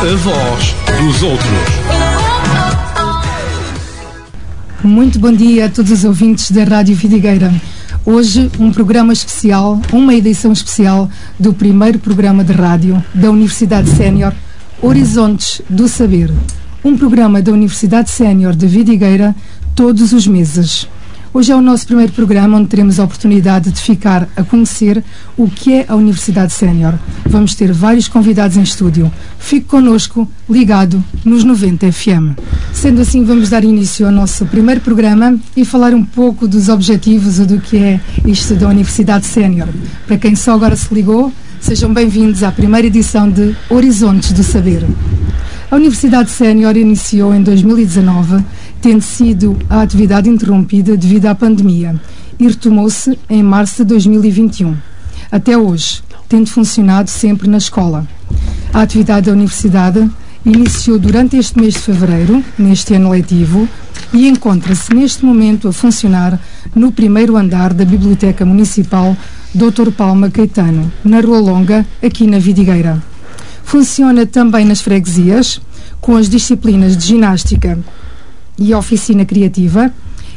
A voz dos outros. Muito bom dia a todos os ouvintes da Rádio Vidigueira. Hoje um programa especial, uma edição especial do primeiro programa de rádio da Universidade Sénior Horizontes do Saber. Um programa da Universidade Sénior de Vidigueira todos os meses. Hoje é o nosso primeiro programa onde teremos a oportunidade de ficar a conhecer o que é a Universidade Sénior. Vamos ter vários convidados em estúdio. Fique connosco, ligado nos 90 FM. Sendo assim, vamos dar início ao nosso primeiro programa e falar um pouco dos objetivos e do que é isto da Universidade Sénior. Para quem só agora se ligou, sejam bem-vindos à primeira edição de Horizontes do Saber. A Universidade Sénior iniciou em 2019, tendo sido a atividade interrompida devido à pandemia, e retomou-se em março de 2021. Até hoje, tendo funcionado sempre na escola. A atividade da Universidade iniciou durante este mês de fevereiro, neste ano letivo, e encontra-se neste momento a funcionar no primeiro andar da Biblioteca Municipal Dr. Palma Caetano, na Rua Longa, aqui na Vidigueira. Funciona também nas freguesias, com as disciplinas de ginástica e oficina criativa,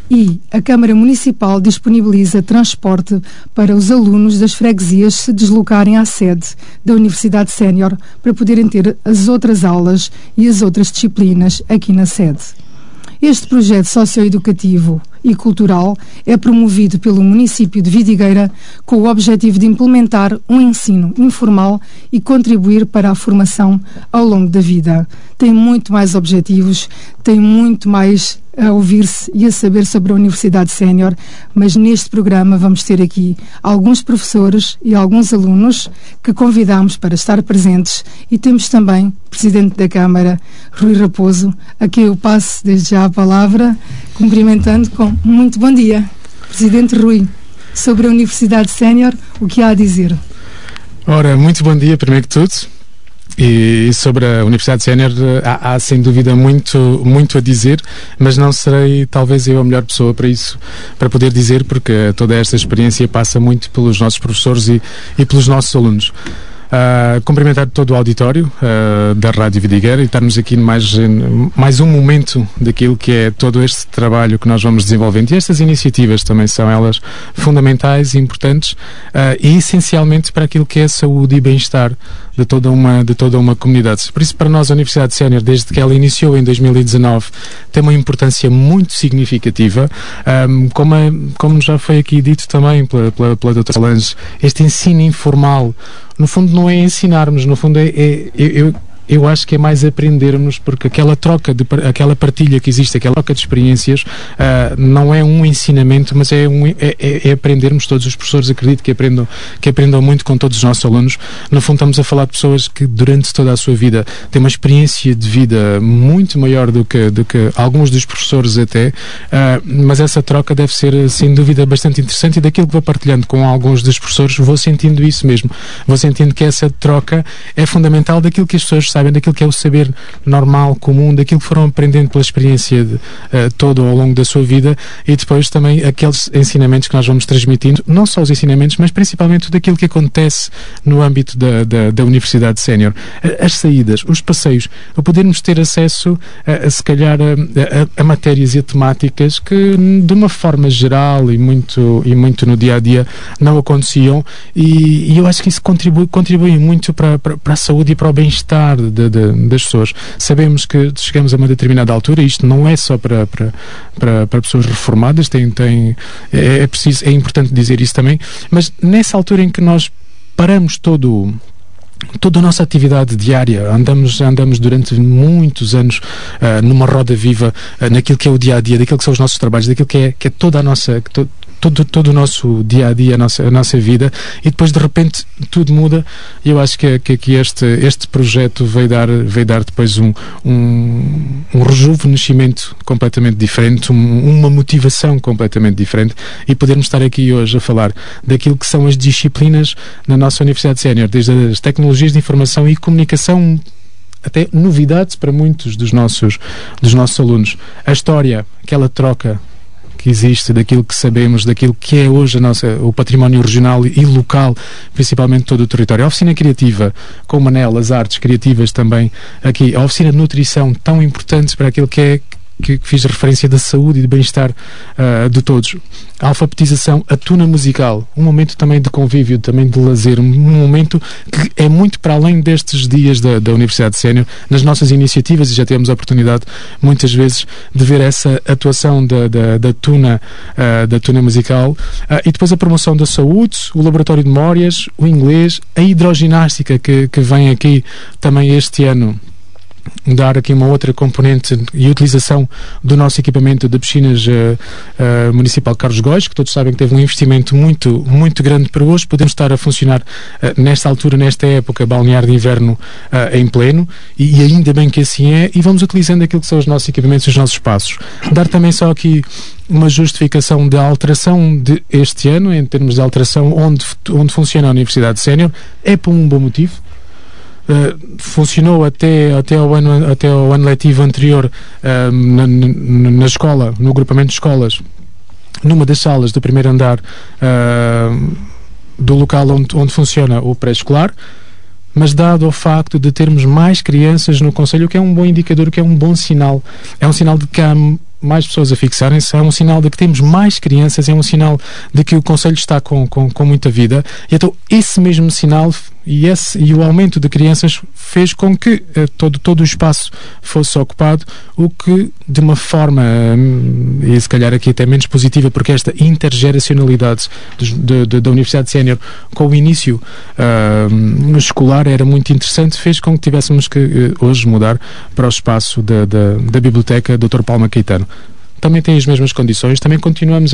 e a Câmara Municipal disponibiliza transporte para os alunos das freguesias se deslocarem à sede da Universidade Sénior para poderem ter as outras aulas e as outras disciplinas aqui na sede. Este projeto socioeducativo e cultural é promovido pelo município de Vidigueira com o objetivo de implementar um ensino informal e contribuir para a formação ao longo da vida. Tem muito mais objetivos, tem muito mais a ouvir-se e a saber sobre a Universidade Sénior, mas neste programa vamos ter aqui alguns professores e alguns alunos que convidamos para estar presentes, e temos também o Presidente da Câmara, Rui Raposo, a quem eu passo desde já a palavra, cumprimentando com muito bom dia. Presidente Rui, sobre a Universidade Sénior, o que há a dizer? Ora, muito bom dia, primeiro que tudo. E sobre a Universidade Sénior há sem dúvida muito a dizer, mas não serei talvez eu a melhor pessoa para isso, para poder dizer, porque toda esta experiência passa muito pelos nossos professores e pelos nossos alunos. Cumprimentar todo o auditório da Rádio Vidigueira e estarmos aqui mais um momento daquilo que é todo este trabalho que nós vamos desenvolvendo, e estas iniciativas também são elas fundamentais e importantes e essencialmente para aquilo que é a saúde e bem-estar de toda uma comunidade. Por isso, para nós, a Universidade Sénior, desde que ela iniciou em 2019, tem uma importância muito significativa, como já foi aqui dito também pela doutora Solange. Este ensino informal, no fundo, não é ensinarmos, no fundo eu acho que é mais aprendermos, porque aquela troca, aquela partilha que existe, aquela troca de experiências, não é um ensinamento, mas é aprendermos. Todos os professores, acredito que aprendam muito com todos os nossos alunos. No fundo, estamos a falar de pessoas que durante toda a sua vida têm uma experiência de vida muito maior do que alguns dos professores até, mas essa troca deve ser sem dúvida bastante interessante, e daquilo que vou partilhando com alguns dos professores vou sentindo isso mesmo, vou sentindo que essa troca é fundamental daquilo que as pessoas sabem, daquilo que é o saber normal, comum, daquilo que foram aprendendo pela experiência toda ao longo da sua vida, e depois também aqueles ensinamentos que nós vamos transmitindo, não só os ensinamentos, mas principalmente tudo aquilo que acontece no âmbito da Universidade Sénior. As saídas, os passeios, a podermos ter acesso se calhar a matérias e a temáticas que de uma forma geral e muito no dia-a-dia não aconteciam, e eu acho que isso contribui muito para a saúde e para o bem-estar das pessoas. Sabemos que chegamos a uma determinada altura, e isto não é só para pessoas reformadas, é importante dizer isso também, mas nessa altura em que nós paramos toda a nossa atividade diária, andamos durante muitos anos numa roda viva, naquilo que é o dia-a-dia, daquilo que são os nossos trabalhos, daquilo que é toda a nossa... Todo o nosso dia-a-dia, a nossa vida, e depois de repente tudo muda, e eu acho que este projeto veio dar depois um rejuvenescimento completamente diferente, uma motivação completamente diferente, e podermos estar aqui hoje a falar daquilo que são as disciplinas na nossa Universidade Sénior, desde as tecnologias de informação e comunicação, até novidades para muitos dos nossos alunos. A história, aquela troca que existe, daquilo que sabemos, daquilo que é hoje o património regional e local, principalmente todo o território. A oficina criativa, com o Manel, as artes criativas também aqui, a oficina de nutrição, tão importante para aquilo que fiz referência da saúde e do bem-estar de todos. A alfabetização, a tuna musical, um momento também de convívio, também de lazer, um momento que é muito para além destes dias da Universidade Sénior, nas nossas iniciativas, e já temos a oportunidade muitas vezes de ver essa atuação da tuna musical, e depois a promoção da saúde, o laboratório de memórias, o inglês, a hidroginástica que vem aqui também este ano dar aqui uma outra componente e utilização do nosso equipamento de piscinas municipal Carlos Góis, que todos sabem que teve um investimento muito, muito grande para hoje. Podemos estar a funcionar nesta altura, nesta época balnear de inverno em pleno, e ainda bem que assim é, e vamos utilizando aquilo que são os nossos equipamentos e os nossos espaços. Dar também só aqui uma justificação da alteração de este ano, em termos de alteração onde funciona a Universidade Sénior, é por um bom motivo. Funcionou até ao ano letivo anterior na escola, no agrupamento de escolas, numa das salas do primeiro andar do local onde funciona o pré-escolar, mas dado ao facto de termos mais crianças no concelho, o que é um bom indicador, o que é um bom sinal, é um sinal de que há mais pessoas a fixarem-se, é um sinal de que temos mais crianças, é um sinal de que o concelho está com muita vida, e então esse mesmo sinal e o aumento de crianças fez com que todo o espaço fosse ocupado, o que de uma forma, e se calhar aqui até menos positiva, porque esta intergeracionalidade da Universidade Sénior com o início escolar era muito interessante, fez com que tivéssemos que hoje mudar para o espaço da Biblioteca Dr. Palma Caetano. Também tem as mesmas condições, também continuamos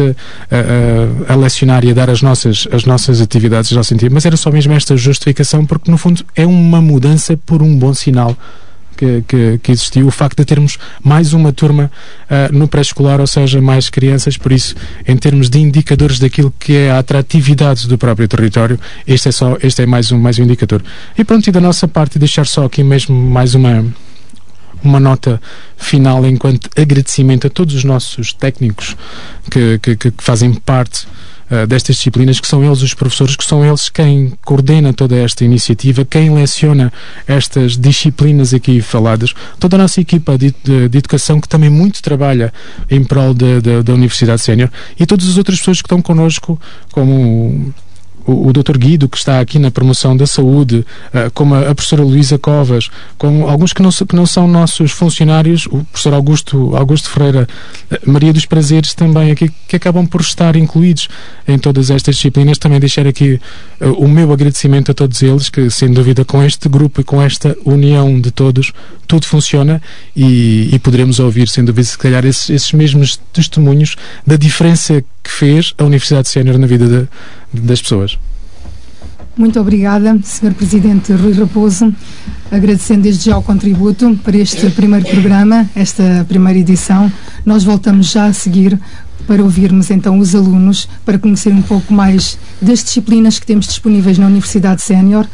a lecionar e a dar as nossas atividades, mas era só mesmo esta justificação, porque no fundo é uma mudança por um bom sinal que existiu, o facto de termos mais uma turma no pré-escolar, ou seja, mais crianças. Por isso, em termos de indicadores daquilo que é a atratividade do próprio território, este é mais um indicador. E pronto, e da nossa parte, deixar só aqui mesmo mais uma nota final enquanto agradecimento a todos os nossos técnicos que fazem parte destas disciplinas, que são eles os professores, que são eles quem coordena toda esta iniciativa, quem leciona estas disciplinas aqui faladas, toda a nossa equipa de educação que também muito trabalha em prol da Universidade Sénior, e todas as outras pessoas que estão connosco, como o Dr. Guido, que está aqui na promoção da saúde, como a professora Luísa Covas, como alguns que não são nossos funcionários, o professor Augusto Ferreira, Maria dos Prazeres também aqui, que acabam por estar incluídos em todas estas disciplinas. Também deixar aqui o meu agradecimento a todos eles, que sem dúvida com este grupo e com esta união de todos, tudo funciona, e poderemos ouvir sem dúvida se calhar esses mesmos testemunhos da diferença que fez a Universidade Sénior na vida das pessoas. Muito obrigada, Sr. Presidente Rui Raposo, agradecendo desde já o contributo para este primeiro programa, esta primeira edição. Nós voltamos já a seguir para ouvirmos então os alunos, para conhecer um pouco mais das disciplinas que temos disponíveis na Universidade Sénior,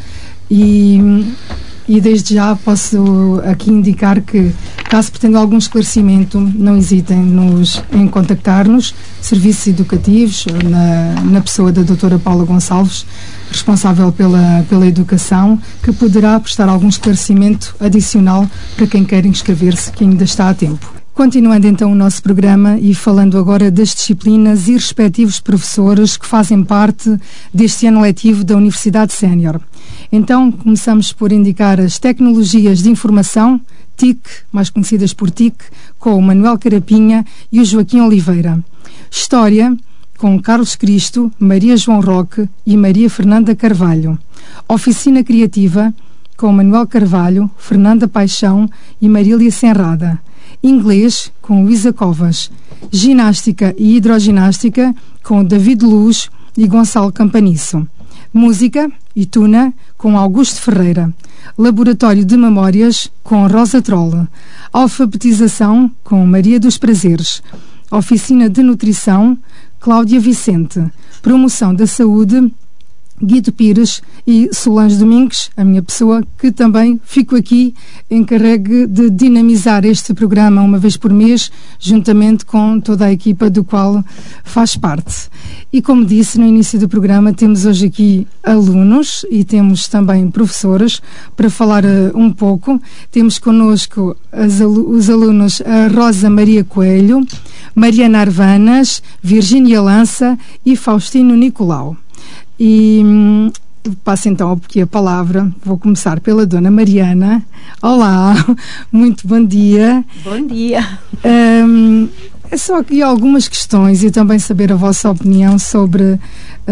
e desde já posso aqui indicar que, caso pretendam algum esclarecimento, não hesitem em contactar-nos, serviços educativos, na pessoa da doutora Paula Gonçalves, responsável pela educação, que poderá prestar algum esclarecimento adicional para quem quer inscrever-se, que ainda está a tempo. Continuando então o nosso programa e falando agora das disciplinas e respectivos professores que fazem parte deste ano letivo da Universidade Sénior. Então, começamos por indicar as tecnologias de informação, TIC, mais conhecidas por TIC, com o Manuel Carapinha e o Joaquim Oliveira. História, com Carlos Cristo, Maria João Roque e Maria Fernanda Carvalho. Oficina Criativa, com Manuel Carvalho, Fernanda Paixão e Marília Senrada. Inglês, com Luísa Covas. Ginástica e hidroginástica, com David Luz e Gonçalo Campaniço. Música e tuna, com Augusto Ferreira. Laboratório de Memórias, com Rosa Troll. Alfabetização, com Maria dos Prazeres. Oficina de Nutrição, Cláudia Vicente. Promoção da Saúde, Guido Pires e Solange Domingues, a minha pessoa, que também fico aqui encarregue de dinamizar este programa uma vez por mês, juntamente com toda a equipa do qual faz parte. E como disse no início do programa, temos hoje aqui alunos e temos também professoras para falar um pouco. Temos connosco os alunos a Rosa Maria Coelho, Mariana Arvanas, Virgínia Lança e Faustino Nicolau. E passo então aqui a palavra, vou começar pela Dona Mariana. Olá, muito bom dia. Bom dia. É só aqui algumas questões e também saber a vossa opinião sobre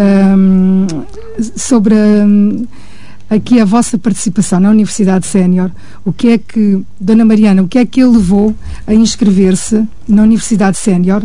aqui a vossa participação na Universidade Sénior. O que é que, Dona Mariana, o que é que a levou a inscrever-se na Universidade Sénior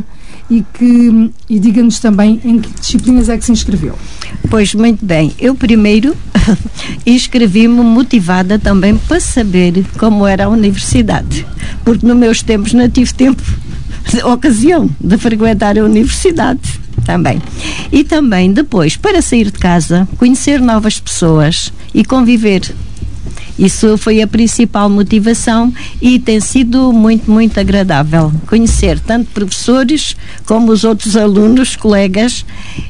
e diga-nos também em que disciplinas é que se inscreveu? Pois, muito bem. Eu primeiro inscrevi-me motivada também para saber como era a universidade, porque nos meus tempos não tive tempo, ocasião de frequentar a universidade também. E também depois, para sair de casa, conhecer novas pessoas e conviver. Isso foi a principal motivação e tem sido muito, muito agradável conhecer tanto professores como os outros alunos, colegas.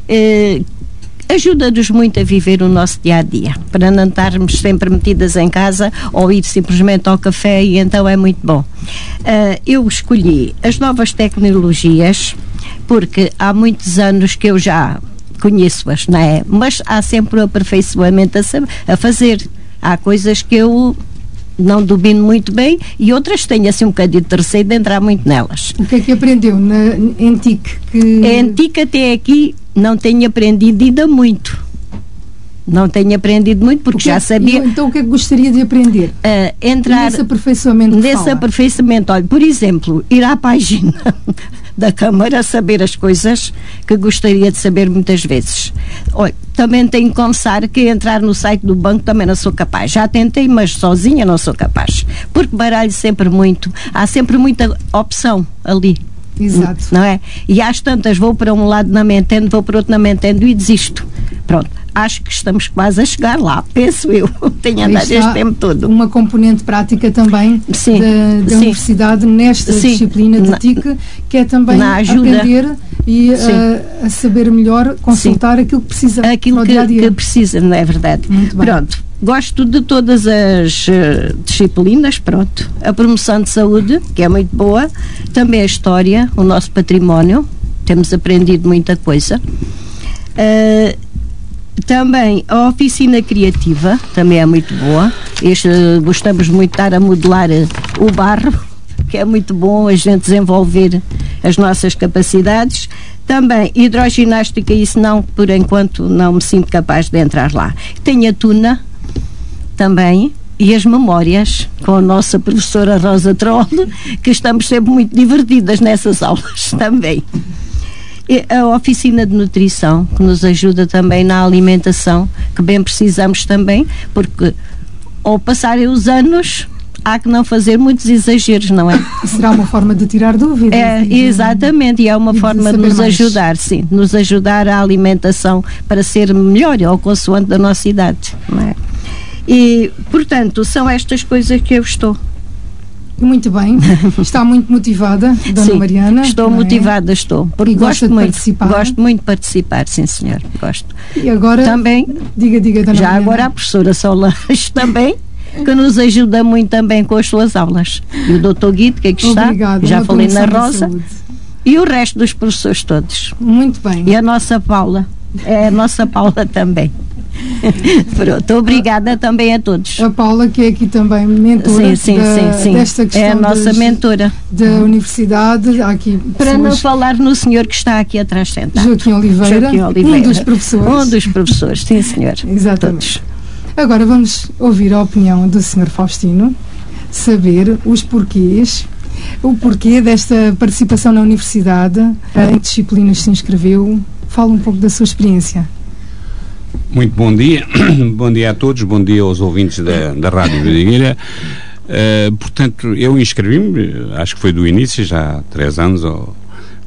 Ajuda-nos muito a viver o nosso dia-a-dia, para não estarmos sempre metidas em casa ou ir simplesmente ao café, e então é muito bom. Eu escolhi as novas tecnologias porque há muitos anos que eu já conheço-as, não é? Mas há sempre um aperfeiçoamento a fazer. Há coisas que eu não domino muito bem e outras tenho assim um bocadinho de receio de entrar muito nelas. O que é que aprendeu em TIC? Em TIC até aqui não tenho aprendido ainda muito. Não tenho aprendido muito porque já sabia. Então o que é que gostaria de aprender? Entrar nesse aperfeiçoamento. Nesse aperfeiçoamento, olha, por exemplo, ir à página da Câmara, saber as coisas que gostaria de saber muitas vezes. Olha, também tenho que confessar que entrar no site do banco também não sou capaz. Já tentei, mas sozinha não sou capaz. Porque baralho sempre muito. Há sempre muita opção ali. Exato. Não é? E às tantas vou para um lado não me entendo, vou para outro não me entendo e desisto. Pronto. Acho que estamos quase a chegar lá, penso eu. Tenho andado este tempo todo. Uma componente prática também da universidade nesta disciplina de TIC, que é também aprender e a saber melhor consultar aquilo que precisa aquilo que precisa, não é verdade? Muito bem. Pronto, gosto de todas as disciplinas, pronto. A promoção de saúde, que é muito boa, também a história, o nosso património, temos aprendido muita coisa. Também a oficina criativa também é muito boa. Gostamos muito de estar a modelar o barro, que é muito bom a gente desenvolver as nossas capacidades. Também hidroginástica, isso não, por enquanto não me sinto capaz de entrar lá. Tem a tuna também e as memórias com a nossa professora Rosa Troll, que estamos sempre muito divertidas nessas aulas também. A oficina de nutrição, que nos ajuda também na alimentação, que bem precisamos também, porque ao passarem os anos há que não fazer muitos exageros, não é? Será uma forma de tirar dúvidas. Exatamente, e é uma forma de nos ajudar, sim, nos ajudar a alimentação para ser melhor ao consoante da nossa idade, não é? E, portanto, são estas coisas que eu estou. Muito bem, está muito motivada, Dona Mariana. Estou motivada, porque gosto muito de participar, sim senhor, gosto. E agora, também, diga, Dona já Mariana. Agora a professora Solange também, que nos ajuda muito também com as suas aulas. E o doutor Guido, que aqui está, já falei na Rosa, e o resto dos professores todos. Muito bem. E a nossa Paula, também. Pronto, obrigada também a todos. A Paula, que é aqui também mentora sim. desta questão, é a nossa mentora da universidade. Aqui para não falar no senhor que está aqui atrás sentado, Joaquim Oliveira, um dos professores. Sim senhor. Exatamente. Todos. Agora vamos ouvir a opinião do senhor Faustino, saber os porquês, o porquê desta participação na universidade, em que disciplinas se inscreveu. Fala um pouco da sua experiência. Muito bom dia, bom dia a todos, bom dia aos ouvintes da Rádio Vidigueira. Portanto, eu inscrevi-me, acho que foi do início, já há 3 anos,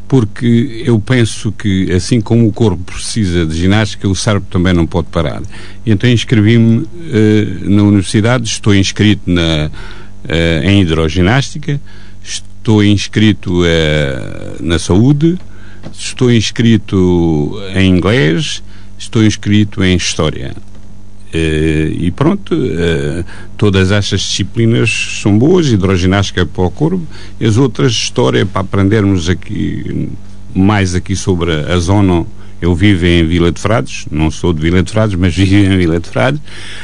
porque eu penso que, assim como o corpo precisa de ginástica, o cérebro também não pode parar. E então inscrevi-me na universidade, estou inscrito em hidroginástica, estou inscrito na saúde, estou inscrito em inglês, estou inscrito em história. E pronto, todas estas disciplinas são boas, hidroginástica para o corpo, e as outras, história, para aprendermos mais aqui sobre a zona. Eu vivo em Vila de Frades, não sou de Vila de Frades, mas vivo em Vila de Frades,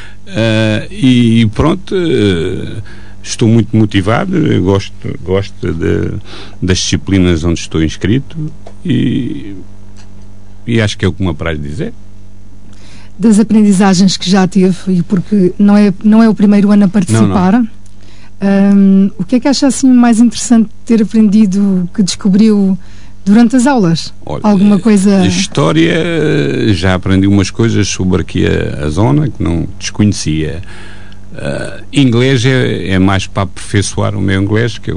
e pronto, estou muito motivado, gosto das disciplinas onde estou inscrito, e acho que é o que me apraz dizer. Das aprendizagens que já teve, e porque não é o primeiro ano a participar, não. O que é que acha assim mais interessante ter aprendido, que descobriu durante as aulas? Olha, alguma coisa? História, já aprendi umas coisas sobre aqui a zona que não desconhecia. Inglês é mais para aperfeiçoar o meu inglês, que eu...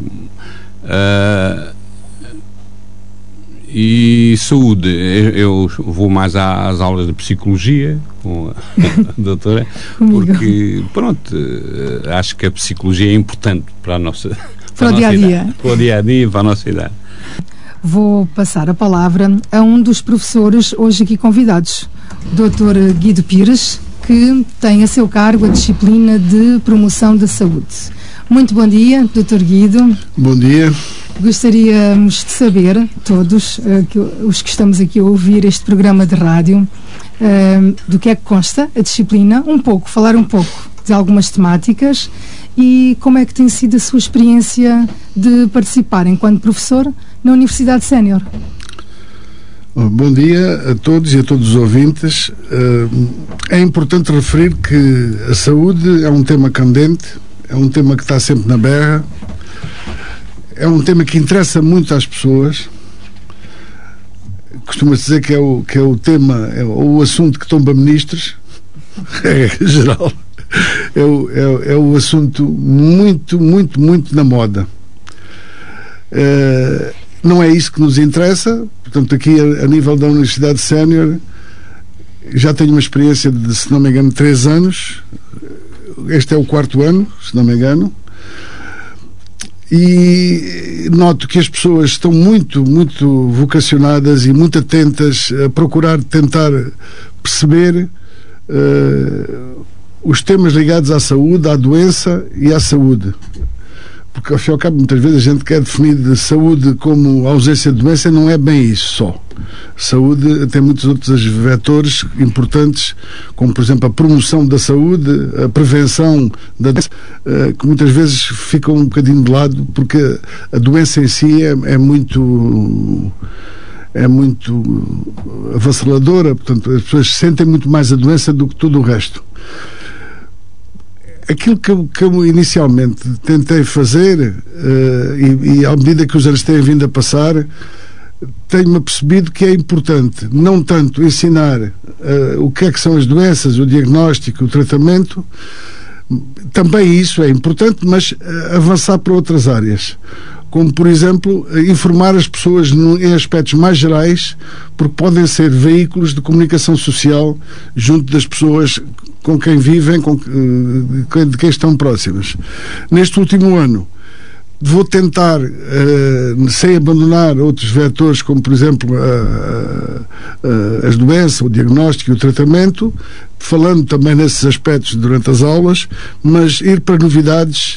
E saúde, eu vou mais às aulas de psicologia com a doutora, porque, pronto, acho que a psicologia é importante para a nossa... Para o dia-a-dia. Para o dia-a-dia e para a nossa idade. Vou passar a palavra a um dos professores hoje aqui convidados, o Dr. Guido Pires, que tem a seu cargo a disciplina de promoção da saúde. Muito bom dia, Dr. Guido. Bom dia. Gostaríamos de saber, todos os que estamos aqui a ouvir este programa de rádio, do que é que consta a disciplina, falar um pouco de algumas temáticas e como é que tem sido a sua experiência de participar enquanto professor na Universidade Sénior. Bom dia a todos e a todos os ouvintes. É importante referir que a saúde é um tema candente, é um tema que está sempre na berra, é um tema que interessa muito às pessoas. Costuma-se dizer que é o tema, é o assunto que tomba ministros, em geral. É o assunto muito, muito, muito na moda. Não é isso que nos interessa. Portanto, aqui a nível da Universidade Sénior, já tenho uma experiência de, se não me engano, 3 anos. Este é o 4º ano, se não me engano. E noto que as pessoas estão muito, muito vocacionadas e muito atentas a procurar tentar perceber os temas ligados à saúde, à doença e à saúde. Porque, ao fim e ao cabo, muitas vezes a gente quer definir de saúde como ausência de doença, não é bem isso só. Saúde tem muitos outros vetores importantes, como, por exemplo, a promoção da saúde, a prevenção da doença, que muitas vezes ficam um bocadinho de lado, porque a doença em si é muito avassaladora. Portanto, as pessoas sentem muito mais a doença do que tudo o resto. Aquilo que eu inicialmente tentei fazer, e à medida que os anos têm vindo a passar, tenho-me apercebido que é importante não tanto ensinar o que é que são as doenças, o diagnóstico, o tratamento. Também isso é importante, mas avançar para outras áreas, como, por exemplo, informar as pessoas em aspectos mais gerais, porque podem ser veículos de comunicação social junto das pessoas com quem vivem, de quem estão próximas. Neste último ano, vou tentar, sem abandonar outros vetores, como, por exemplo, as doenças, o diagnóstico e o tratamento, falando também nesses aspectos durante as aulas, mas ir para novidades,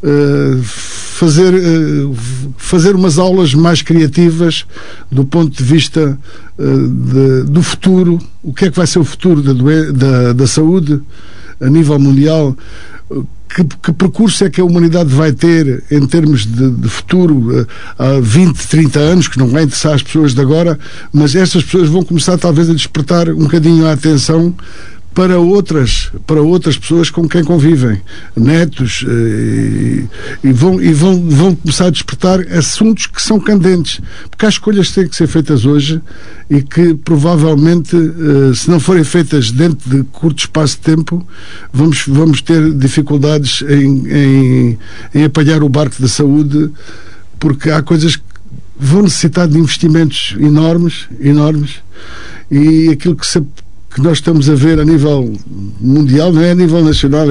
fazer umas aulas mais criativas do ponto de vista do futuro. O que é que vai ser o futuro da saúde a nível mundial? Que percurso é que a humanidade vai ter em termos de futuro há 20, 30 anos, que não vai interessar as pessoas de agora, mas estas pessoas vão começar talvez a despertar um bocadinho a atenção para outras pessoas com quem convivem, netos, e vão começar a despertar assuntos que são candentes, porque há escolhas que têm que ser feitas hoje e que provavelmente, se não forem feitas dentro de curto espaço de tempo, vamos ter dificuldades em apanhar o barco da saúde, porque há coisas vão necessitar de investimentos enormes, e aquilo que nós estamos a ver a nível mundial, não é a nível nacional,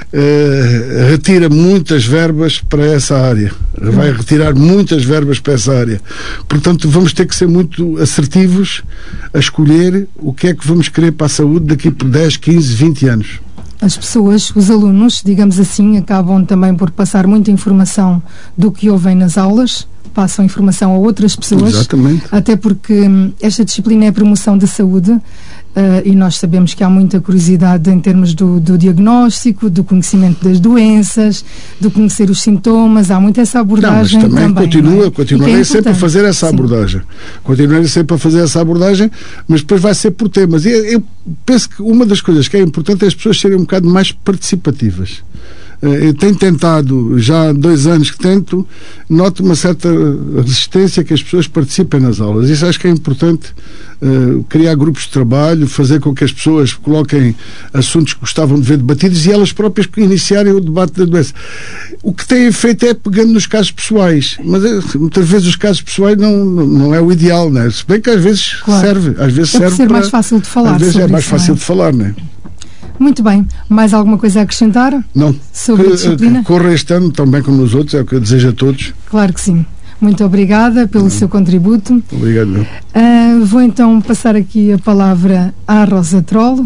retira muitas verbas para essa área, vai retirar muitas verbas para essa área. Portanto, vamos ter que ser muito assertivos a escolher o que é que vamos querer para a saúde daqui por 10, 15, 20 anos. As pessoas, os alunos, digamos assim, acabam também por passar muita informação do que ouvem nas aulas, passam informação a outras pessoas. Exatamente. Até porque esta disciplina é a promoção da saúde, e nós sabemos que há muita curiosidade em termos do diagnóstico, do conhecimento das doenças, de conhecer os sintomas. Há muito essa abordagem. Não, mas também continuarei sempre a fazer essa Sim. abordagem. Continuarei sempre a fazer essa abordagem, mas depois vai ser por temas. E eu penso que uma das coisas que é importante é as pessoas serem um bocado mais participativas. Eu tenho tentado, já há 2 anos que tento, noto uma certa resistência que as pessoas participem nas aulas. Isso acho que é importante, criar grupos de trabalho, fazer com que as pessoas coloquem assuntos que gostavam de ver debatidos e elas próprias iniciarem o debate da doença. O que têm feito é pegando nos casos pessoais, mas muitas vezes os casos pessoais não é o ideal, não é? Se bem que às vezes serve. Às vezes serve ser mais fácil de falar. Às vezes é mais fácil de falar, não é? Muito bem. Mais alguma coisa a acrescentar? Não. Sobre a disciplina? Corra este ano tão bem como nos outros, é o que eu desejo a todos. Claro que sim. Muito obrigada pelo seu contributo. Obrigado. Vou então passar aqui a palavra à Rosa Troll,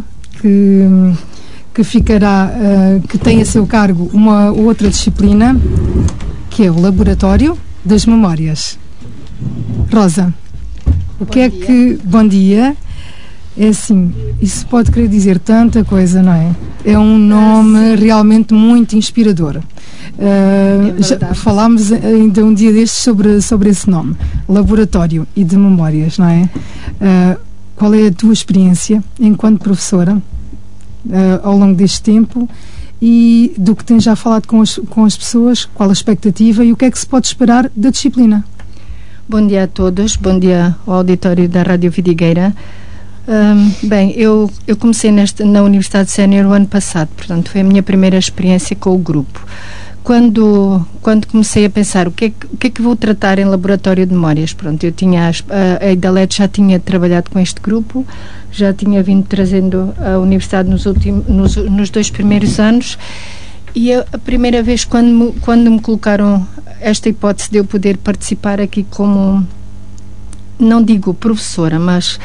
que ficará, que tem a seu cargo uma outra disciplina, que é o Laboratório das Memórias. Rosa, Bom dia. É assim, isso pode querer dizer tanta coisa, não é? É um nome realmente muito inspirador. Já falámos ainda um dia destes sobre esse nome, Laboratório e de Memórias, não é? Qual é a tua experiência enquanto professora ao longo deste tempo e do que tens já falado com as pessoas, qual a expectativa e o que é que se pode esperar da disciplina? Bom dia a todos, bom dia ao auditório da Rádio Vidigueira. Bem, eu comecei na Universidade Sénior o ano passado, portanto foi a minha primeira experiência com o grupo. Quando comecei a pensar o que é que vou tratar em Laboratório de Memórias, pronto, eu tinha a IDALET já tinha trabalhado com este grupo, já tinha vindo trazendo a Universidade nos 2 primeiros anos, e a primeira vez quando me colocaram esta hipótese de eu poder participar aqui como, não digo professora, mas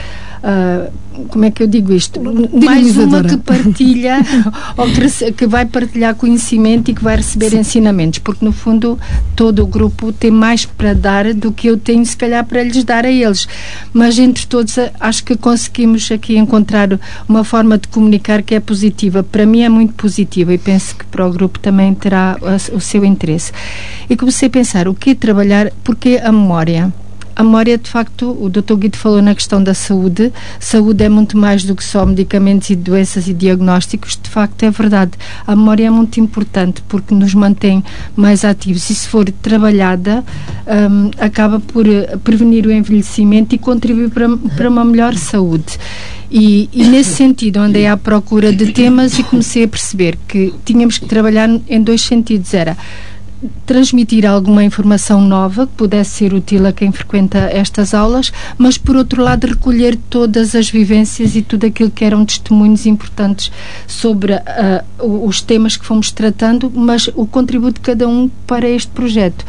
como é que eu digo isto? Mais uma que partilha ou que vai partilhar conhecimento e que vai receber ensinamentos, porque no fundo todo o grupo tem mais para dar do que eu tenho se calhar para lhes dar a eles, mas entre todos acho que conseguimos aqui encontrar uma forma de comunicar que é positiva. Para mim é muito positiva e penso que para o grupo também terá o seu interesse. E comecei a pensar o que trabalhar, porque a memória. A memória, de facto, o Dr. Guido falou na questão da saúde. Saúde é muito mais do que só medicamentos e doenças e diagnósticos. De facto, é verdade. A memória é muito importante porque nos mantém mais ativos e, se for trabalhada, acaba por prevenir o envelhecimento e contribuir para uma melhor saúde. E nesse sentido andei à procura de temas e comecei a perceber que tínhamos que trabalhar em 2 sentidos. Era transmitir alguma informação nova que pudesse ser útil a quem frequenta estas aulas, mas por outro lado recolher todas as vivências e tudo aquilo que eram testemunhos importantes sobre os temas que fomos tratando, mas o contributo de cada um para este projeto.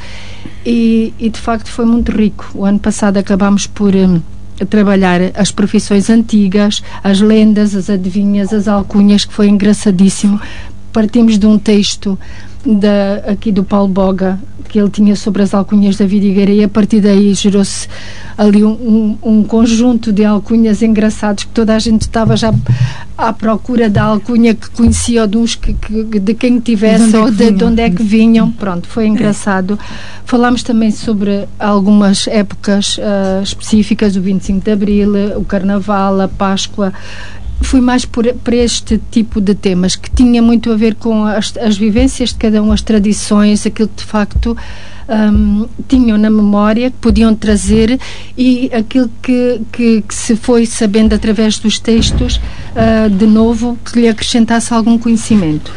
E de facto foi muito rico. O ano passado acabámos por trabalhar as profissões antigas, as lendas, as adivinhas, as alcunhas, que foi engraçadíssimo. Partimos de um texto aqui do Paulo Boga, que ele tinha sobre as alcunhas da Vidigueira, e a partir daí gerou-se ali um conjunto de alcunhas engraçados, que toda a gente estava já à procura da alcunha que conhecia, ou de quem tivesse, ou de onde é que vinham. Pronto, foi engraçado. Falámos também sobre algumas épocas específicas, o 25 de Abril, o Carnaval, a Páscoa. Fui mais para este tipo de temas que tinha muito a ver com as vivências de cada um, as tradições, aquilo que de facto tinham na memória, que podiam trazer, e aquilo que se foi sabendo através dos textos, de novo, que lhe acrescentasse algum conhecimento.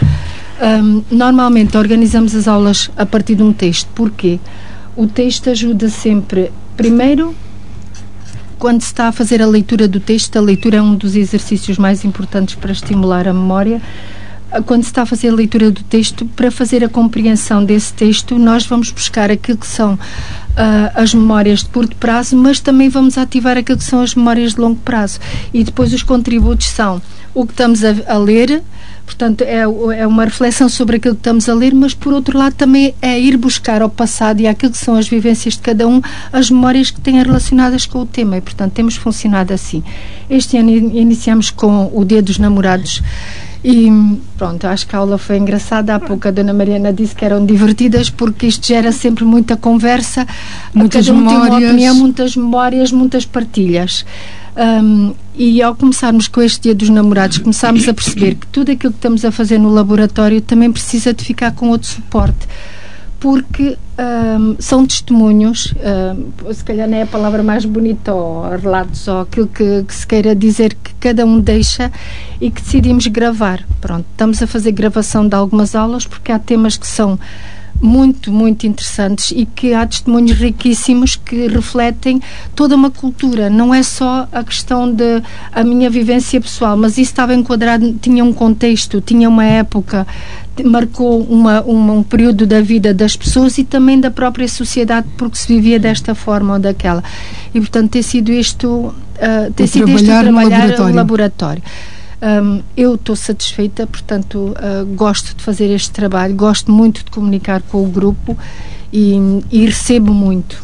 Normalmente organizamos as aulas a partir de um texto. Porquê? O texto ajuda sempre Primeiro, quando se está a fazer a leitura do texto, a leitura é um dos exercícios mais importantes para estimular a memória. Quando se está a fazer a leitura do texto, para fazer a compreensão desse texto, nós vamos buscar aquilo que são as memórias de curto prazo, mas também vamos ativar aquilo que são as memórias de longo prazo. E depois os contributos são o que estamos a ler, portanto é uma reflexão sobre aquilo que estamos a ler, mas por outro lado também é ir buscar ao passado e àquilo que são as vivências de cada um, as memórias que têm relacionadas com o tema, e portanto temos funcionado assim. Este ano iniciamos com o Dia dos Namorados. E pronto, acho que a aula foi engraçada. Há pouco a Dona Mariana disse que eram divertidas, porque isto gera sempre muita conversa, muitas cada um memórias. tem uma opinião, muitas memórias, muitas partilhas. E ao começarmos com este Dia dos Namorados, começámos a perceber que tudo aquilo que estamos a fazer no laboratório também precisa de ficar com outro suporte, porque são testemunhos, se calhar não é a palavra mais bonita, ou relatos, ou aquilo que se queira dizer, que cada um deixa e que decidimos gravar. Pronto, estamos a fazer gravação de algumas aulas porque há temas que são muito, muito interessantes e que há testemunhos riquíssimos que refletem toda uma cultura. Não é só a questão de a minha vivência pessoal, mas isso estava enquadrado, tinha um contexto, tinha uma época, marcou um período da vida das pessoas e também da própria sociedade, porque se vivia desta forma ou daquela. E portanto tem sido isto trabalhar no laboratório. Eu estou satisfeita, portanto gosto de fazer este trabalho, gosto muito de comunicar com o grupo e recebo muito.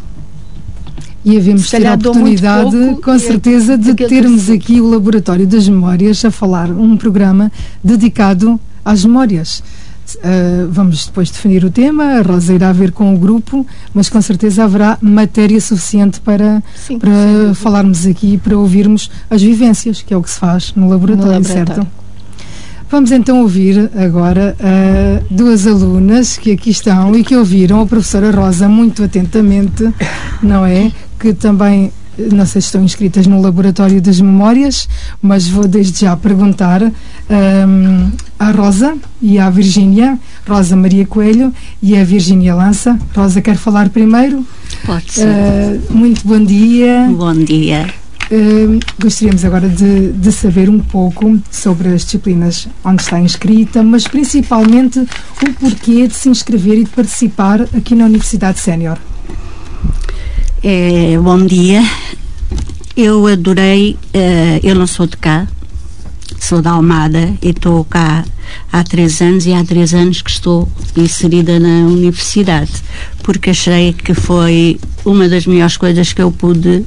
E havemos ter a oportunidade, com certeza, de termos aqui o Laboratório das Memórias a falar, um programa dedicado às memórias. Vamos depois definir o tema, a Rosa irá ver com o grupo, mas com certeza haverá matéria suficiente para falarmos aqui, para ouvirmos as vivências, que é o que se faz no laboratório, certo? Vamos então ouvir agora duas alunas que aqui estão e que ouviram a professora Rosa muito atentamente, não é? Que também, não sei se estão inscritas no Laboratório das Memórias, mas vou desde já perguntar à Rosa e à Virgínia, Rosa Maria Coelho e a Virgínia Lança. Rosa, quer falar primeiro? Pode ser. Muito bom dia. Bom dia. Gostaríamos agora de saber um pouco sobre as disciplinas onde está inscrita, mas principalmente o porquê de se inscrever e de participar aqui na Universidade Sénior. Bom dia. Eu adorei, eu não sou de cá, sou da Almada e estou cá há 3 anos e há 3 anos que estou inserida na universidade, porque achei que foi uma das melhores coisas que eu pude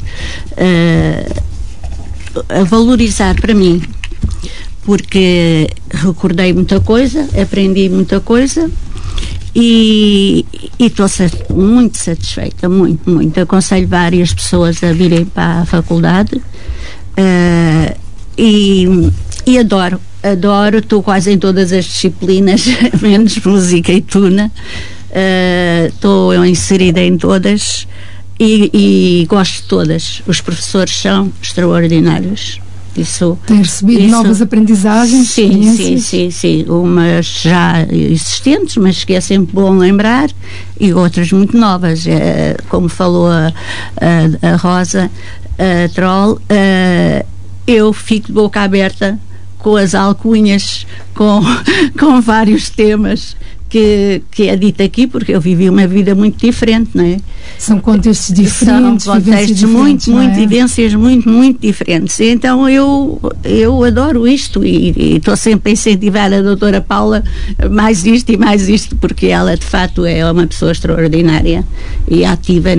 valorizar para mim, porque recordei muita coisa, aprendi muita coisa e estou muito satisfeita, muito. Aconselho várias pessoas a virem para a faculdade e adoro, estou quase em todas as disciplinas, menos música e tuna, estou inserida em todas e gosto de todas. Os professores são extraordinários. Tem recebido novas aprendizagens? Sim. Umas já existentes, mas que é sempre bom lembrar, e outras muito novas. Como falou a Rosa Troll, eu fico de boca aberta com as alcunhas, com vários temas que é dito aqui, porque eu vivi uma vida muito diferente, não é? São contextos diferentes, são contextos muito vivências muito diferentes. Então eu adoro isto e estou sempre a incentivar a doutora Paula mais isto, porque ela de facto é uma pessoa extraordinária e ativa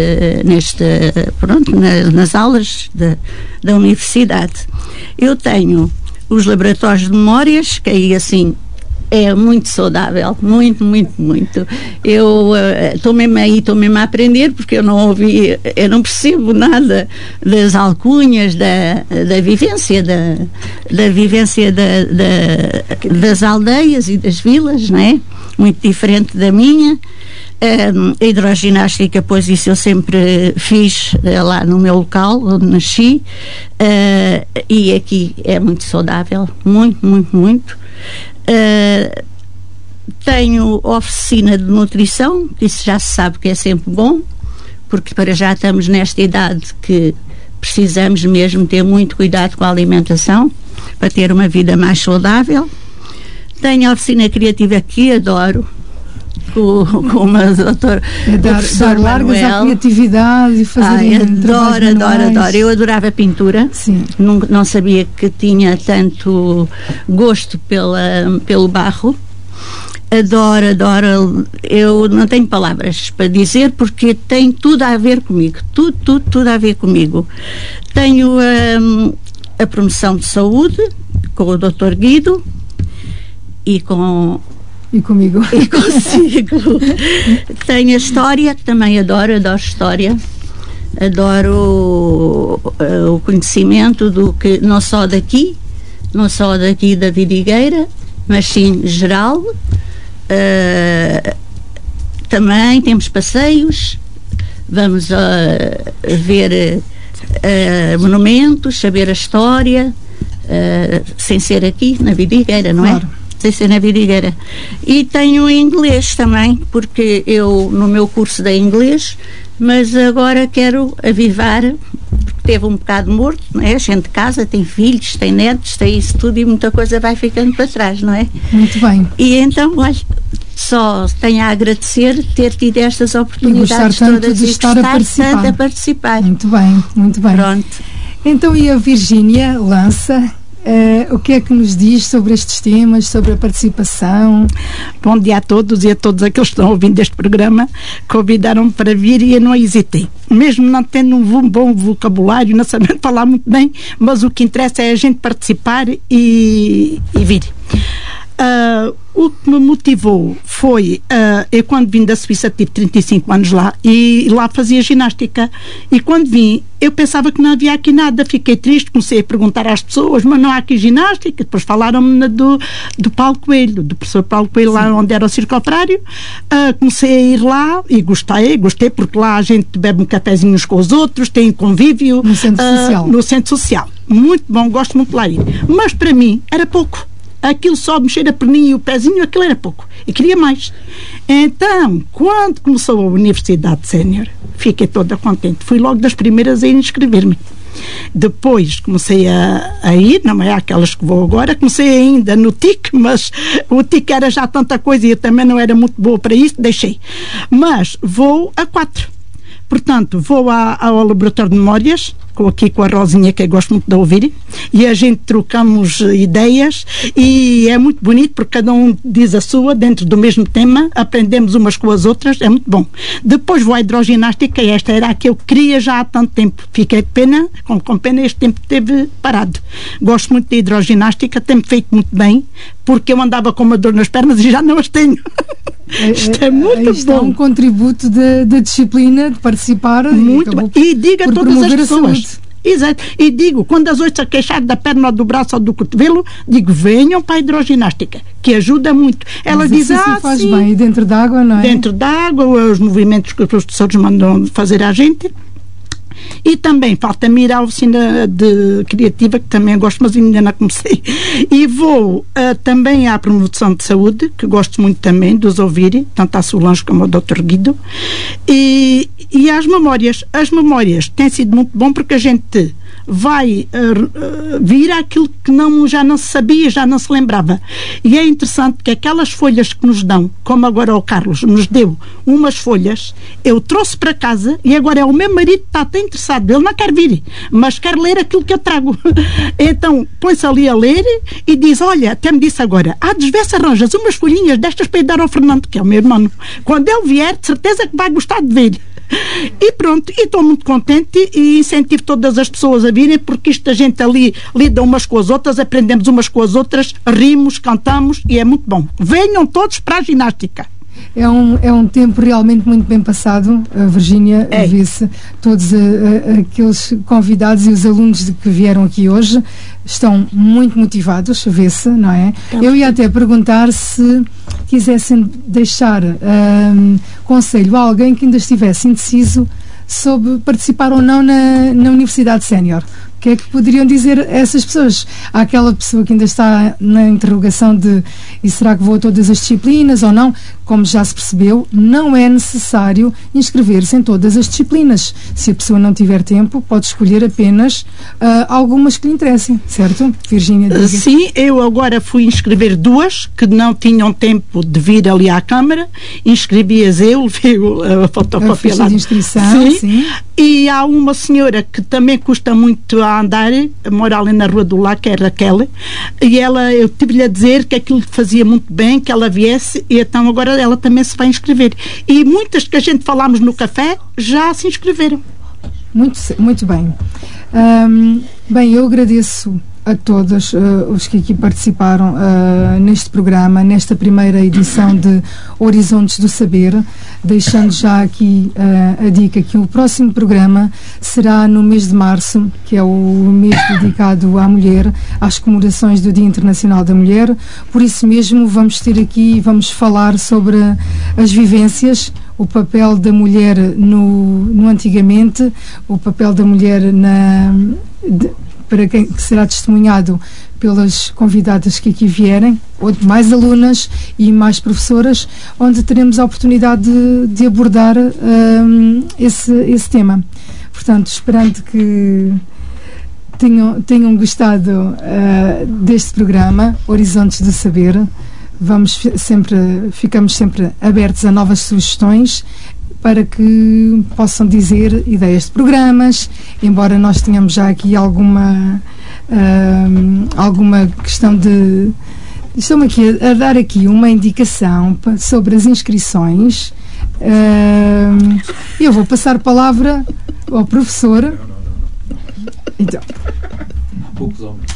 nas aulas da universidade. Eu tenho os laboratórios de memórias, que aí assim é muito saudável, muito. Eu estou mesmo a aprender, porque eu não percebo nada das alcunhas, da vivência das aldeias e das vilas, não é? Muito diferente da minha. A hidroginástica, pois isso eu sempre fiz lá no meu local onde nasci, e aqui é muito saudável, muito. Tenho oficina de nutrição, isso já se sabe que é sempre bom, porque para já estamos nesta idade que precisamos mesmo ter muito cuidado com a alimentação para ter uma vida mais saudável. Tenho a oficina criativa que adoro, com uma doutora, dar largas à criatividade e fazer adoro. Eu adorava pintura. Sim. Não sabia que tinha tanto gosto pelo barro. Adoro. Eu não tenho palavras para dizer, porque tem tudo a ver comigo. Tudo a ver comigo. Tenho a promoção de saúde com o Dr. Guido e comigo. E consigo. Tenho a história, que também adoro história. Adoro o conhecimento do que, não só daqui da Vidigueira, mas sim geral. Também temos passeios, vamos ver monumentos, saber a história, sem ser aqui na Vidigueira, não é? Sem ser na Vidigueira. E tenho inglês também, porque eu no meu curso dei inglês, mas agora quero avivar, porque teve um bocado morto, não é? A gente casa, tem filhos, tem netos, tem isso tudo, e muita coisa vai ficando para trás, não é? Muito bem. E então, olha, só tenho a agradecer ter tido estas oportunidades todas, de estar a participar. Muito bem. Pronto. Então, e a Virgínia lança o que é que nos diz sobre estes temas, sobre a participação? Bom dia a todos e a todos aqueles que estão ouvindo este programa. Convidaram-me para vir e eu não hesitei. Mesmo não tendo um bom vocabulário, não sabendo falar muito bem, mas o que interessa é a gente participar e vir. O que me motivou foi, eu quando vim da Suíça tive 35 anos lá e lá fazia ginástica, e quando vim eu pensava que não havia aqui nada, fiquei triste, comecei a perguntar às pessoas, mas não há aqui ginástica. Depois falaram-me do Paulo Coelho, do professor Paulo Coelho, lá onde era o Circo Operário. Comecei a ir lá e gostei, porque lá a gente bebe um cafezinho com os outros, tem convívio no centro social. Muito bom, gosto muito de lá ir, mas para mim era pouco. Aquilo só mexer a perninha e o pezinho, aquilo era pouco. E queria mais. Então, quando começou a Universidade Sénior, fiquei toda contente. Fui logo das primeiras a ir inscrever-me. Depois comecei a ir, não é aquelas que vou agora, comecei ainda no TIC, mas o TIC era já tanta coisa e eu também não era muito boa para isso, deixei. Mas vou a 4. Portanto, vou ao Laboratório de Memórias, aqui com a Rosinha, que eu gosto muito de ouvir, e a gente trocamos ideias e é muito bonito, porque cada um diz a sua dentro do mesmo tema, aprendemos umas com as outras, é muito bom. Depois vou à hidroginástica, e esta era a que eu queria já há tanto tempo. Fiquei de pena, com pena este tempo teve parado. Gosto muito de hidroginástica, tem-me feito muito bem, porque eu andava com uma dor nas pernas e já não as tenho. Isto é muito bom. É um contributo da disciplina, de participar. Muito bom. E diga a todas as pessoas. Exato. E digo, quando as outras queixar da perna ou do braço ou do cotovelo, digo, venham para a hidroginástica, que ajuda muito. Ela diz, faz bem. E dentro d'água, não é? Dentro d'água, os movimentos que os professores mandam fazer à gente. E também falta-me ir à oficina criativa, que também gosto, mas ainda não comecei. E vou também à promoção de saúde, que gosto muito também de os ouvir, tanto a Solange como ao Dr. Guido. E às memórias. As memórias têm sido muito bom, porque a gente vai vir aquilo que já não se sabia, já não se lembrava. E é interessante que aquelas folhas que nos dão, como agora o Carlos nos deu umas folhas, eu trouxe para casa e agora é o meu marido que está até interessado. Ele não quer vir, mas quer ler aquilo que eu trago. Então põe-se ali a ler e diz, olha, até me disse agora, vê se arranjas umas folhinhas destas para ir dar ao Fernando, que é o meu irmão. Quando ele vier, de certeza que vai gostar de ver. E pronto, e estou muito contente e incentivo todas as pessoas a virem, porque isto a gente ali lida umas com as outras, aprendemos umas com as outras, rimos, cantamos e é muito bom. Venham todos para a ginástica. É um tempo realmente muito bem passado, a Virgínia, vê-se todos aqueles convidados e os alunos que vieram aqui hoje estão muito motivados, vê-se, não é? Eu ia até perguntar se quisessem deixar conselho a alguém que ainda estivesse indeciso sobre participar ou não na Universidade Sénior, O que é que poderiam dizer essas pessoas? Há aquela pessoa que ainda está na interrogação de e será que vou a todas as disciplinas ou não? Como já se percebeu, não é necessário inscrever-se em todas as disciplinas. Se a pessoa não tiver tempo, pode escolher apenas algumas que lhe interessem, certo? Virgínia, diga. Sim, eu agora fui inscrever 2 que não tinham tempo de vir ali à Câmara. Inscrevi-as eu, levei a fotocópia lá. De inscrição, sim. E há uma senhora que também custa muito a andar, mora ali na Rua do Lá, que é Raquel, e eu tive-lhe a dizer que aquilo fazia muito bem, que ela viesse, e então agora ela também se vai inscrever. E muitas que a gente falámos no café já se inscreveram. Muito bem. Bem, eu agradeço a todos os que aqui participaram neste programa, nesta primeira edição de Horizontes do Saber, deixando já aqui a dica que o próximo programa será no mês de março, que é o mês dedicado à mulher, às comemorações do Dia Internacional da Mulher. Por isso mesmo vamos ter aqui, vamos falar sobre as vivências, o papel da mulher no antigamente, o papel da mulher para quem será testemunhado pelas convidadas que aqui vierem, mais alunas e mais professoras, onde teremos a oportunidade de abordar esse tema. Portanto, esperando que tenham gostado deste programa, Horizontes do Saber. Ficamos sempre abertos a novas sugestões para que possam dizer ideias de programas, embora nós tenhamos já aqui alguma questão de... Estou-me aqui a dar aqui uma indicação sobre as inscrições. Eu vou passar a palavra ao professor. Então. Poucos homens.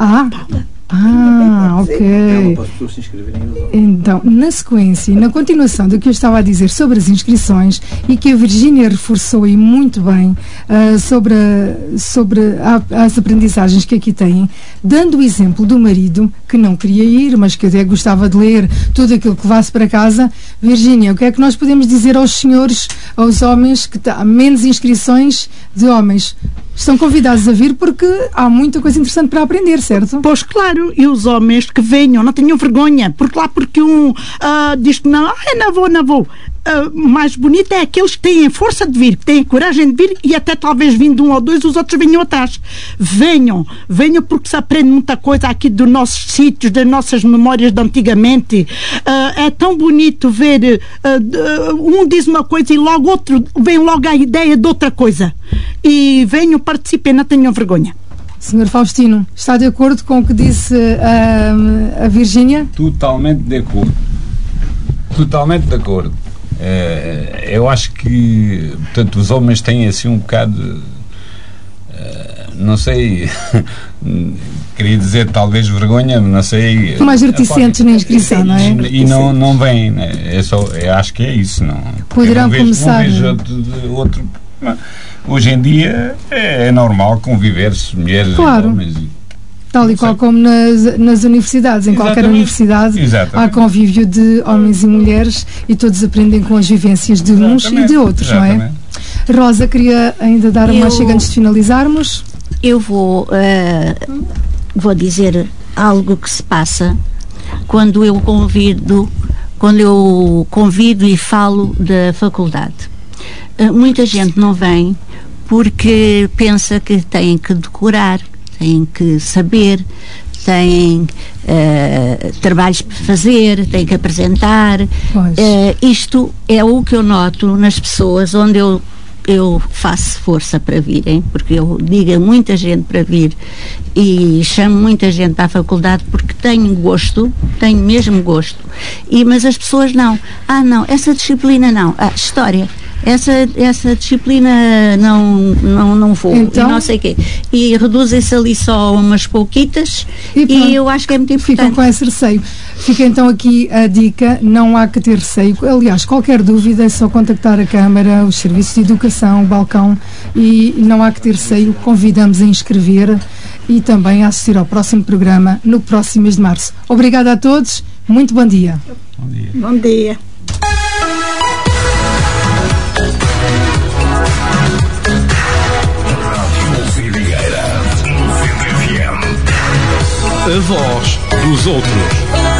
Ok. Então, na sequência e na continuação do que eu estava a dizer sobre as inscrições e que a Virgínia reforçou e muito bem sobre as aprendizagens que aqui têm, dando o exemplo do marido que não queria ir, mas que até gostava de ler tudo aquilo que levasse para casa. Virgínia, o que é que nós podemos dizer aos senhores, aos homens, que há menos inscrições de homens? Estão convidados a vir porque há muita coisa interessante para aprender, certo? Pois claro, e os homens que venham, não tenham vergonha, porque um diz que não vou. Mais bonito é aqueles que têm força de vir, que têm coragem de vir e até talvez vindo 1 ou 2, os outros venham atrás. Venham porque se aprende muita coisa aqui dos nossos sítios, das nossas memórias de antigamente. É tão bonito ver um diz uma coisa e logo outro vem logo a ideia de outra coisa. E venham, participem, não tenham vergonha. Sr. Faustino, está de acordo com o que disse a Virgínia? Totalmente de acordo. Totalmente de acordo. Eu acho que, portanto, os homens têm assim um bocado, não sei, queria dizer talvez vergonha, não sei. Mais reticentes na inscrição, não é? E não vêm, né? Eu acho que é isso, não. Poderão começar. Outro. Hoje em dia é normal conviver-se mulheres e homens. Tal e qual como nas universidades, em qualquer universidade há convívio de homens e mulheres e todos aprendem com as vivências de uns e de outros, não é? Rosa, queria ainda dar uma chega antes de finalizarmos. Eu vou dizer algo que se passa quando eu convido e falo da faculdade. Muita gente não vem porque pensa que tem que decorar, têm que saber, têm trabalhos para fazer, têm que apresentar. Isto é o que eu noto nas pessoas onde eu faço força para virem, porque eu digo a muita gente para vir e chamo muita gente para a faculdade porque tenho mesmo gosto. Mas as pessoas não, essa disciplina não, história. Essa disciplina não vou, então, e não sei o quê. E reduzem-se ali só umas pouquitas e eu acho que é muito importante. Ficam com esse receio. Fica então aqui a dica, não há que ter receio. Aliás, qualquer dúvida é só contactar a Câmara, os serviços de educação, o balcão, e não há que ter receio. Convidamos a inscrever e também a assistir ao próximo programa no próximo mês de março. Obrigada a todos, muito bom dia. Bom dia. Bom dia. voz dos outros.